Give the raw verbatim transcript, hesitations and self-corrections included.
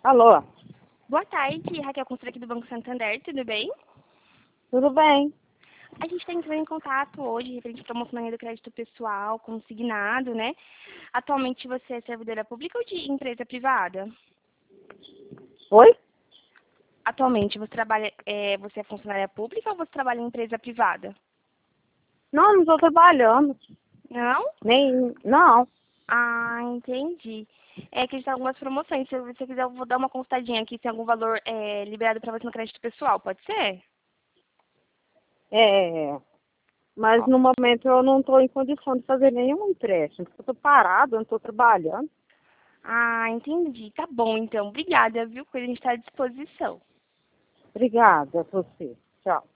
Alô, Boa tarde, Raquel Consulta aqui do Banco Santander, tudo bem? tudo bem? A gente está entrando em contato hoje referente à promoção do crédito pessoal consignado, né? Atualmente você é servidora pública ou de empresa privada? Oi? Atualmente você trabalha, é, você é funcionária pública ou você trabalha em empresa privada? Não, não estou trabalhando. Não? Nem. Não. Ah, entendi. É que a gente tem algumas promoções. Se você quiser, eu vou dar uma consultadinha aqui se tem algum valor é, liberado para você no crédito pessoal, pode ser? É. Mas no momento eu não estou em condição de fazer nenhum empréstimo. Eu estou parado, eu não estou trabalhando. Ah, entendi. Tá bom, então. Obrigada, viu? Porque a gente está à disposição. Obrigada a você. Tchau.